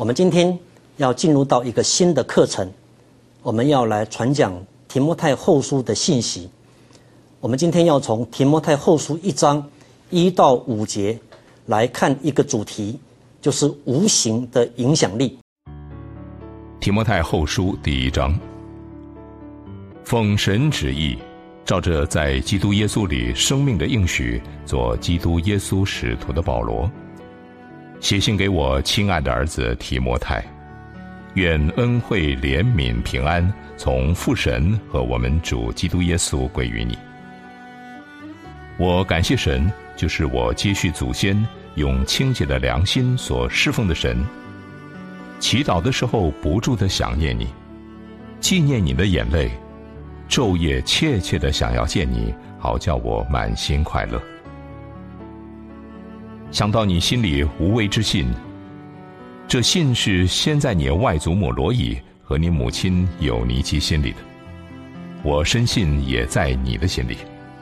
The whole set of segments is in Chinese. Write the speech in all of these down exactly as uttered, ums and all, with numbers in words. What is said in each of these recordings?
我们今天要进入到一个新的课程，我们要来传讲提摩太后书的信息。我们今天要从提摩太后书一章一到五节来看一个主题，就是无形的影响力。 提摩太后书第一章，奉神旨意，照着在基督耶稣里生命的应许，做基督耶稣使徒的保罗，写信给我亲爱的儿子提摩太，愿恩惠、怜悯、平安从父神和我们主基督耶稣归于你。我感谢神，就是我接续祖先用清洁的良心所侍奉的神。祈祷的时候不住地想念你，纪念你的眼泪，昼夜切切地想要见你，好叫我满心快乐。想到你心里无畏之信，这信是先在你外祖母罗以和你母亲友尼基心里的，我深信也在你的心里。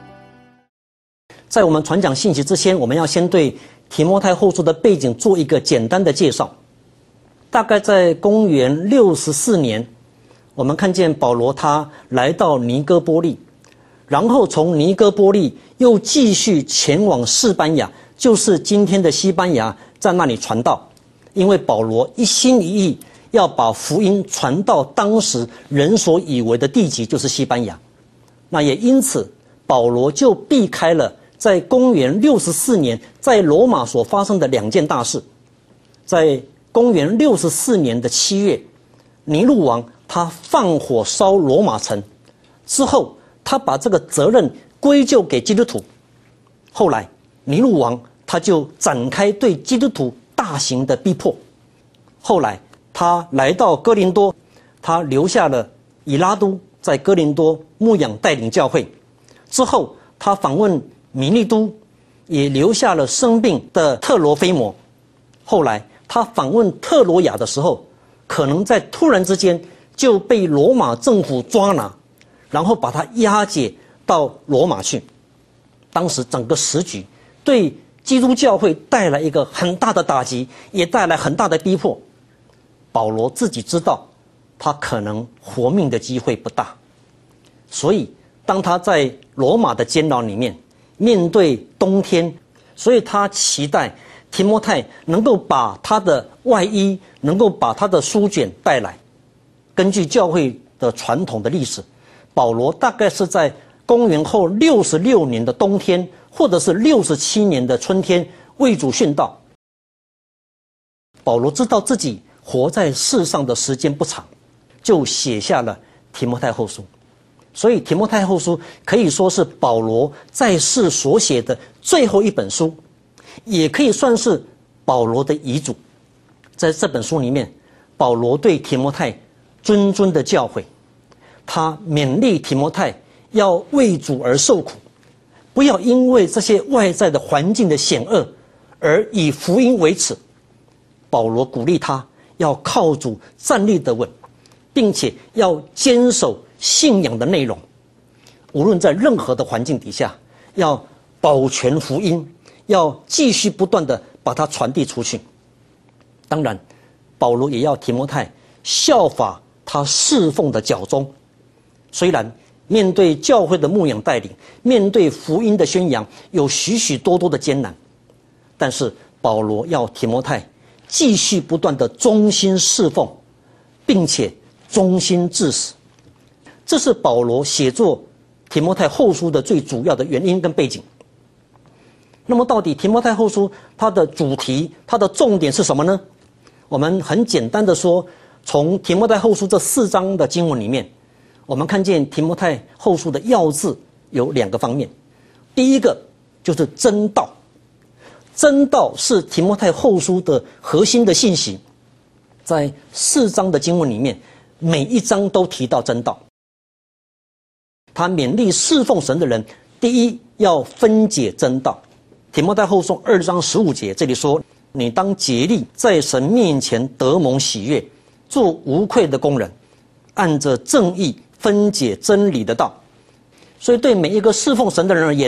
在我们传讲信息之前，我们要先对提摩太后书的背景做一个简单的介绍。大概在公元六十四年，我们看见保罗他来到尼哥波利，然后从尼哥波利又继续前往士班牙，就是今天的西班牙，在那里传道。因为保罗一心一意要把福音传到当时人所以为的地极，就是西班牙。那也因此保罗就避开了在公元六十四年在罗马所发生的两件大事。在公元六十四年的七月，尼禄王他放火烧罗马城之后，他把这个责任归咎给基督徒。后来尼禄王他就展开对基督徒大型的逼迫。后来他来到哥林多，他留下了以拉都在哥林多牧养带领教会。之后他访问米利都，也留下了生病的特罗菲摩。后来他访问特罗亚的时候，可能在突然之间就被罗马政府抓拿，然后把他押解到罗马去。当时整个时局对基督教会带来一个很大的打击，也带来很大的逼迫。保罗自己知道他可能活命的机会不大，所以当他在罗马的监牢里面面对冬天，所以他期待提摩太能够把他的外衣，能够把他的书卷带来。根据教会的传统的历史，保罗大概是在公元后六十六年的冬天，或者是六十七年的春天为主殉道。保罗知道自己活在世上的时间不长，就写下了提摩太后书。所以提摩太后书可以说是保罗在世所写的最后一本书，也可以算是保罗的遗嘱。在这本书里面，保罗对提摩太谆谆的教诲，他勉励提摩太要为主而受苦，不要因为这些外在的环境的险恶而以福音为耻。保罗鼓励他要靠主站立得稳，并且要坚守信仰的内容，无论在任何的环境底下，要保全福音，要继续不断的把它传递出去。当然保罗也要提摩太效法他侍奉的脚踪。虽然面对教会的牧养带领，面对福音的宣扬，有许许多多的艰难，但是保罗要提摩太继续不断的忠心侍奉，并且忠心至死。这是保罗写作提摩太后书的最主要的原因跟背景。那么到底提摩太后书它的主题，它的重点是什么呢？我们很简单的说，从提摩太后书这四章的经文里面，我们看见提摩太后书的要字有两个方面。第一个就是真道，真道是提摩太后书的核心的信息。在四章的经文里面，每一章都提到真道。他勉励侍奉神的人，第一要分解真道。提摩太后书二章十五节这里说，你当竭力在神面前得蒙喜悦，做无愧的工人，按着正义分解真理的道。所以对每一个侍奉神的人而言，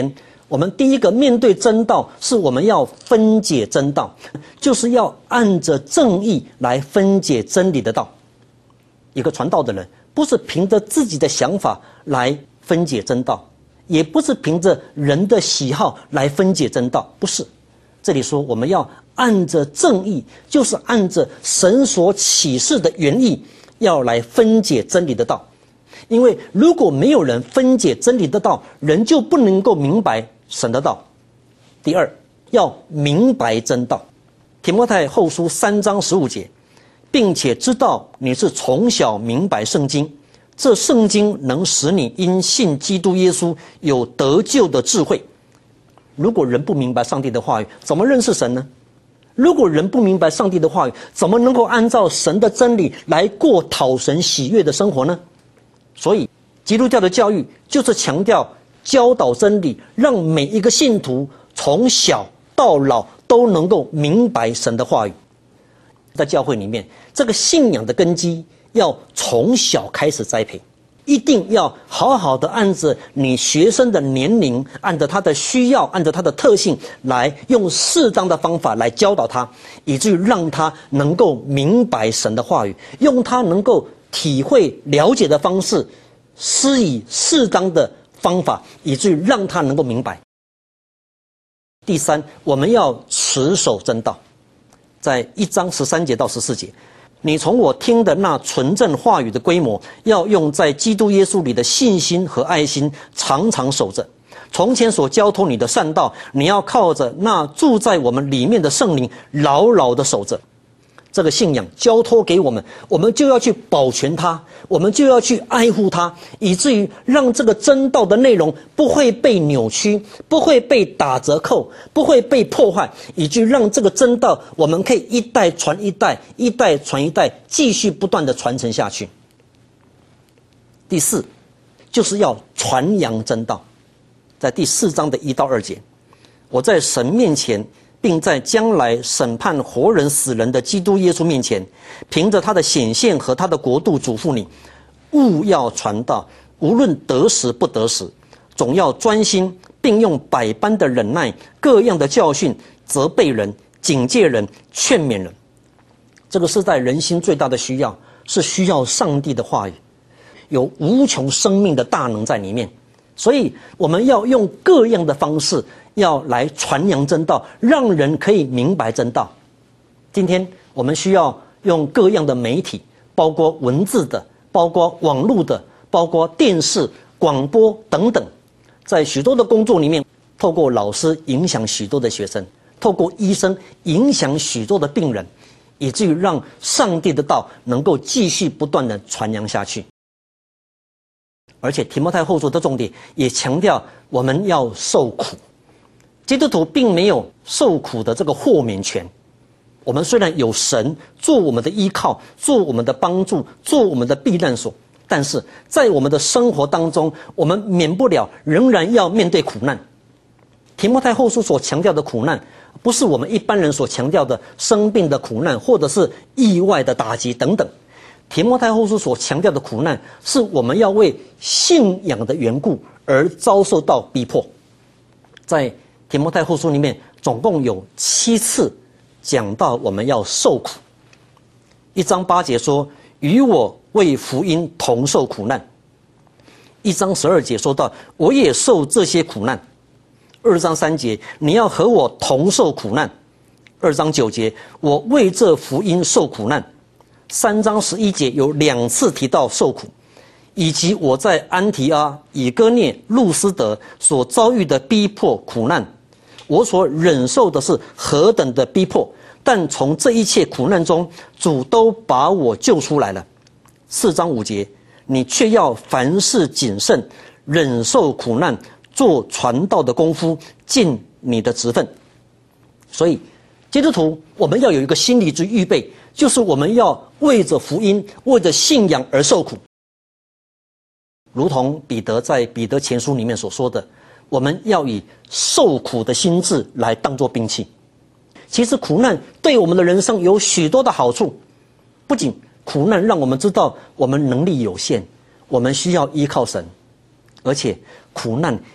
我们第一个面对真道，是我们要分解真道，就是要按着正义来分解真理的道。一个传道的人，不是凭着自己的想法来分解真道，也不是凭着人的喜好来分解真道，不是。这里说我们要按着正义，就是按着神所启示的原意，要来分解真理的道。因为如果没有人分解真理的道，人就不能够明白神的道。第二，要明白真道。提摩太后书三章十五节，并且知道你是从小明白圣经，这圣经能使你因信基督耶稣有得救的智慧。如果人不明白上帝的话语，怎么认识神呢？如果人不明白上帝的话语，怎么能够按照神的真理来过讨神喜悦的生活呢？所以基督教的教育就是强调教导真理，让每一个信徒从小到老都能够明白神的话语。在教会里面，这个信仰的根基要从小开始栽培，一定要好好的按着你学生的年龄，按照他的需要，按照他的特性，来用适当的方法来教导他，以至于让他能够明白神的话语，用他能够体会了解的方式，施以适当的方法，以至于让他能够明白。第三，我们要持守真道。在一章十三节到十四节，你从我听的那纯正话语的规模，要用在基督耶稣里的信心和爱心常常守着。从前所交托你的善道，你要靠着那住在我们里面的圣灵牢牢的守着。这个信仰交托给我们，我们就要去保全它，我们就要去爱护它，以至于让这个真道的内容不会被扭曲，不会被打折扣，不会被破坏，以至于让这个真道我们可以一代传一代，一代传一代，继续不断的传承下去。第四，就是要传扬真道。在第四章的一到二节，我在神面前并在将来审判活人死人的基督耶稣面前，凭着他的显现和他的国度嘱咐你，务要传道，无论得时不得时，总要专心，并用百般的忍耐，各样的教训，责备人，警戒人，劝勉人。这个是在人心最大的需要，是需要上帝的话语，有无穷生命的大能在里面。所以我们要用各样的方式，要来传扬真道，让人可以明白真道。今天我们需要用各样的媒体，包括文字的，包括网络的，包括电视、广播等等，在许多的工作里面，透过老师影响许多的学生，透过医生影响许多的病人，以至于让上帝的道能够继续不断的传扬下去。而且提摩太后书的重点也强调我们要受苦。基督徒并没有受苦的这个豁免权。我们虽然有神做我们的依靠，做我们的帮助，做我们的避难所，但是在我们的生活当中，我们免不了仍然要面对苦难。提摩太后书所强调的苦难，不是我们一般人所强调的生病的苦难，或者是意外的打击等等。提摩太后书所强调的苦难，是我们要为信仰的缘故而遭受到逼迫。在提摩太后书里面，总共有七次讲到我们要受苦。一章八节说，与我为福音同受苦难。一章十二节说到，我也受这些苦难。二章三节，你要和我同受苦难。二章九节，我为这福音受苦难。三章十一节有两次提到受苦，以及我在安提阿、以哥念、路斯德所遭遇的逼迫苦难，我所忍受的是何等的逼迫，但从这一切苦难中，主都把我救出来了。四章五节，你却要凡事谨慎，忍受苦难，做传道的功夫，尽你的职分。所以基督徒我们要有一个心理之预备，就是我们要为着福音，为着信仰而受苦。如同彼得在彼得前书里面所说的，我们要以受苦的心志来当作兵器。其实苦难对我们的人生有许多的好处，不仅苦难让我们知道我们能力有限，我们需要依靠神，而且苦难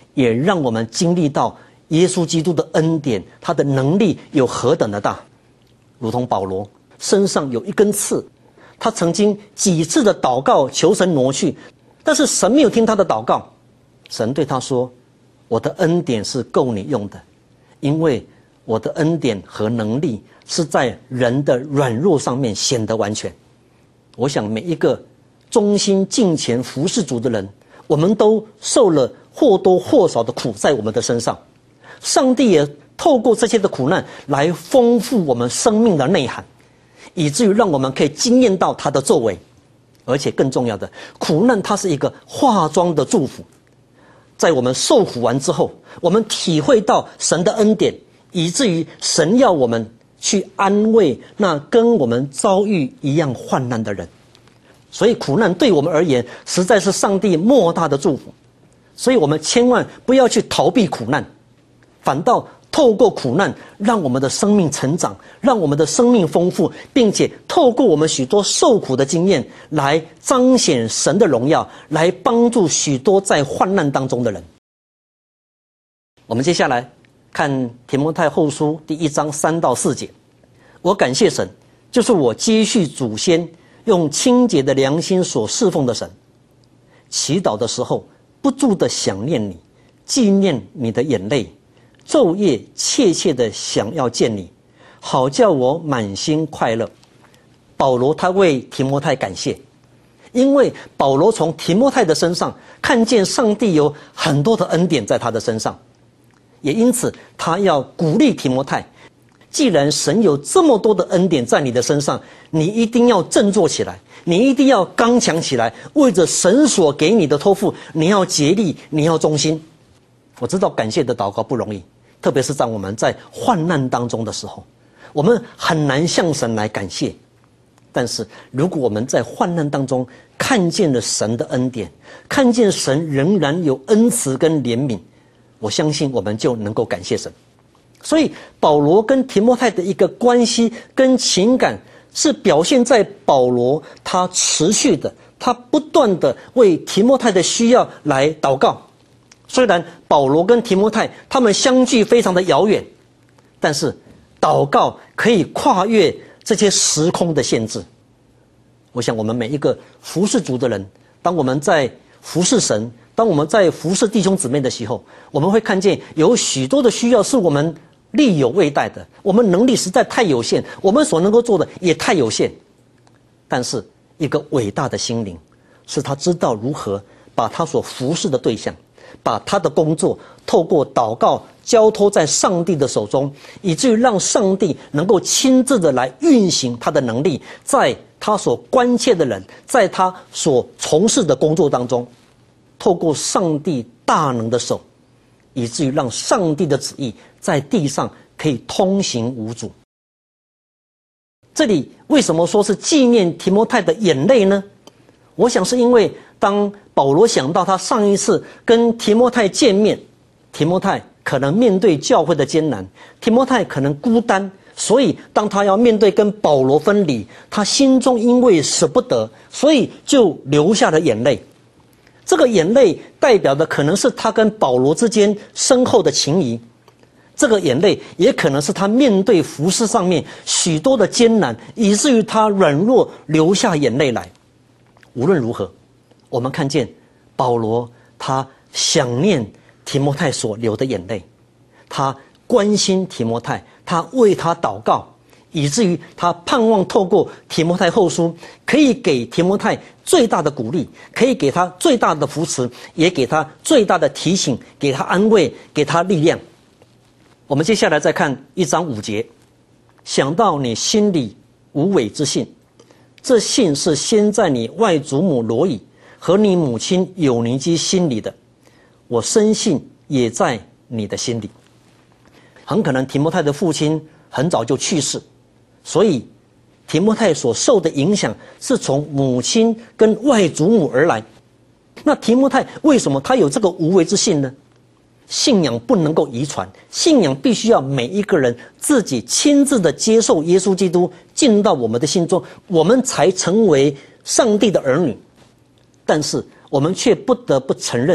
也让我们经历到耶稣基督的恩典，他的能力有何等的大。如同保罗身上有一根刺，他曾经几次的祷告求神挪去，但是神没有听他的祷告。神对他说，我的恩典是够你用的，因为我的恩典和能力是在人的软弱上面显得完全。我想每一个忠心敬虔服侍主的人，我们都受了或多或少的苦在我们的身上，上帝也透过这些的苦难来丰富我们生命的内涵，以至于让我们可以经验到他的作为。而且更重要的，苦难它是一个化妆的祝福，在我们受苦完之后，我们体会到神的恩典，以至于神要我们去安慰那跟我们遭遇一样患难的人。所以苦难对我们而言实在是上帝莫大的祝福，所以我们千万不要去逃避苦难，反倒透过苦难让我们的生命成长，让我们的生命丰富，并且透过我们许多受苦的经验来彰显神的荣耀，来帮助许多在患难当中的人。我们接下来看提摩太后书第一章三到四节。我感谢神，就是我接续祖先用清洁的良心所侍奉的神，祈祷的时候不住地想念你，纪念你的眼泪，昼夜切切地想要见你，好叫我满心快乐。保罗他为提摩太感谢，因为保罗从提摩太的身上看见上帝有很多的恩典在他的身上，也因此他要鼓励提摩太，既然神有这么多的恩典在你的身上，你一定要振作起来，你一定要刚强起来，为着神所给你的托付，你要竭力，你要忠心。我知道感谢的祷告不容易，特别是在我们在患难当中的时候，我们很难向神来感谢。但是如果我们在患难当中看见了神的恩典，看见神仍然有恩慈跟怜悯，我相信我们就能够感谢神。所以保罗跟提摩太的一个关系跟情感，是表现在保罗他持续的，他不断的为提摩太的需要来祷告。虽然保罗跟提摩太他们相距非常的遥远，但是祷告可以跨越这些时空的限制。我想我们每一个服侍主的人，当我们在服侍神，当我们在服侍弟兄姊妹的时候，我们会看见有许多的需要是我们力有未逮的，我们能力实在太有限，我们所能够做的也太有限。但是一个伟大的心灵，是他知道如何把他所服侍的对象，把他的工作透过祷告交托在上帝的手中，以至于让上帝能够亲自的来运行他的能力，在他所关切的人，在他所从事的工作当中，透过上帝大能的手，以至于让上帝的旨意在地上可以通行无阻。这里为什么说是纪念提摩太的眼泪呢？我想是因为当保罗想到他上一次跟提摩太见面，提摩太可能面对教会的艰难，提摩太可能孤单，所以当他要面对跟保罗分离，他心中因为舍不得，所以就流下了眼泪。这个眼泪代表的可能是他跟保罗之间深厚的情谊，这个眼泪也可能是他面对服事上面许多的艰难，以至于他软弱流下眼泪来。无论如何，我们看见保罗他想念提摩太所流的眼泪，他关心提摩太，他为他祷告，以至于他盼望透过提摩太后书可以给提摩太最大的鼓励，可以给他最大的扶持，也给他最大的提醒，给他安慰，给他力量。我们接下来再看一章五节，想到你心里无伪之信，这信是先在你外祖母罗以和你母亲友尼基心里的，我深信也在你的心里。很可能提摩太的父亲很早就去世，所以提摩太所受的影响是从母亲跟外祖母而来。那提摩太为什么他有这个无为之信呢？信仰不能够遗传，信仰必须要每一个人自己亲自的接受耶稣基督进到我们的心中，我们才成为上帝的儿女。但是我们却不得不承认，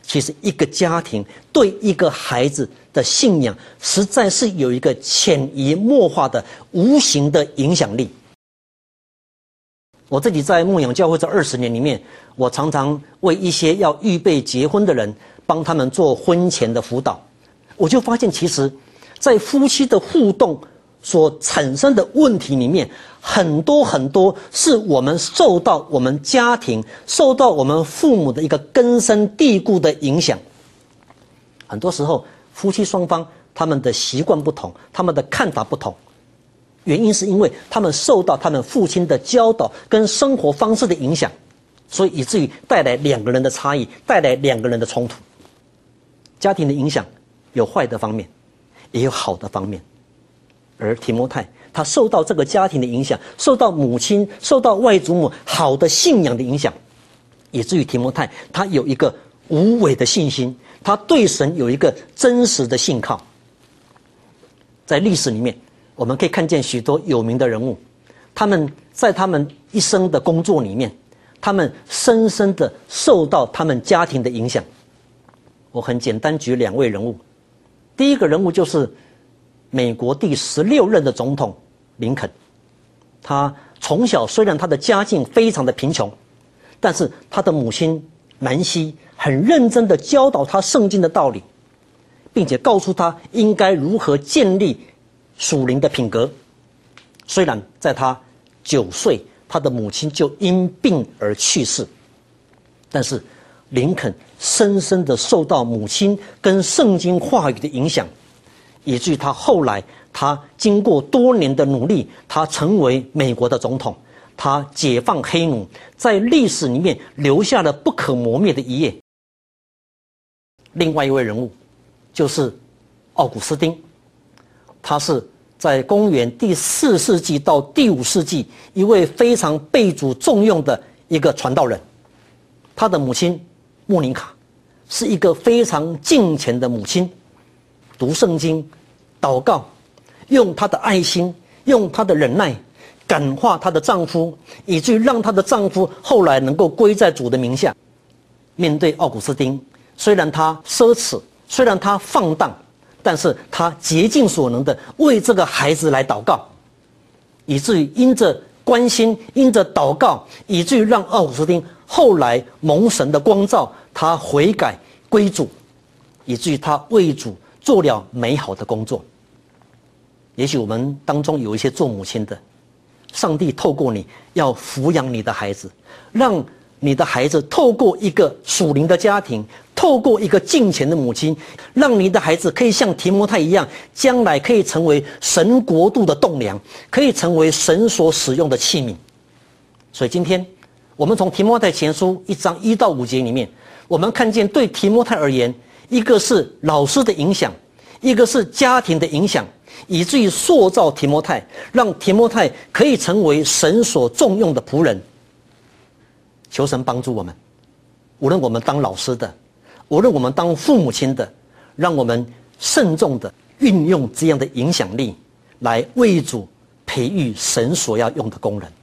其实一个家庭对一个孩子的信仰，实在是有一个潜移默化的无形的影响力。我自己在牧养教会这二十年里面，我常常为一些要预备结婚的人，帮他们做婚前的辅导。我就发现，其实，在夫妻的互动所产生的问题里面，很多很多是我们受到我们家庭、受到我们父母的一个根深蒂固的影响。很多时候，夫妻双方他们的习惯不同，他们的看法不同。原因是因为他们受到他们父亲的教导跟生活方式的影响，所以以至于带来两个人的差异，带来两个人的冲突。家庭的影响有坏的方面，也有好的方面。而提摩太他受到这个家庭的影响，受到母亲、受到外祖母好的信仰的影响，以至于提摩太他有一个无伪的信心，他对神有一个真实的信靠。在历史里面，我们可以看见许多有名的人物，他们在他们一生的工作里面，他们深深的受到他们家庭的影响。我很简单举两位人物，第一个人物就是美国第十六任的总统林肯。他从小虽然他的家境非常的贫穷，但是他的母亲南希很认真的教导他圣经的道理，并且告诉他应该如何建立属灵的品格。虽然在他九岁，他的母亲就因病而去世，但是林肯深深的受到母亲跟圣经话语的影响，以至于他后来，他经过多年的努力，他成为美国的总统，他解放黑奴，在历史里面留下了不可磨灭的一页。另外一位人物就是奥古斯丁，他是在公元第四世纪到第五世纪一位非常被主重用的一个传道人。他的母亲莫妮卡是一个非常敬虔的母亲，读圣经、祷告，用她的爱心，用她的忍耐感化她的丈夫，以至于让她的丈夫后来能够归在主的名下。面对奥古斯丁，虽然他奢侈，虽然他放荡，但是他竭尽所能的为这个孩子来祷告，以至于因着关心，因着祷告，以至于让奥古斯丁后来蒙神的光照，他悔改归主，以至于他为主做了美好的工作。也许我们当中有一些做母亲的，上帝透过你要抚养你的孩子，让你的孩子透过一个属灵的家庭，透过一个敬虔的母亲，让你的孩子可以像提摩太一样，将来可以成为神国度的栋梁，可以成为神所使用的器皿。所以今天我们从提摩太前书一章一到五节里面，我们看见对提摩太而言，一个是老师的影响，一个是家庭的影响，以至于塑造提摩太，让提摩太可以成为神所重用的仆人。求神帮助我们，无论我们当老师的，无论我们当父母亲的，让我们慎重的运用这样的影响力，来为主培育神所要用的工人。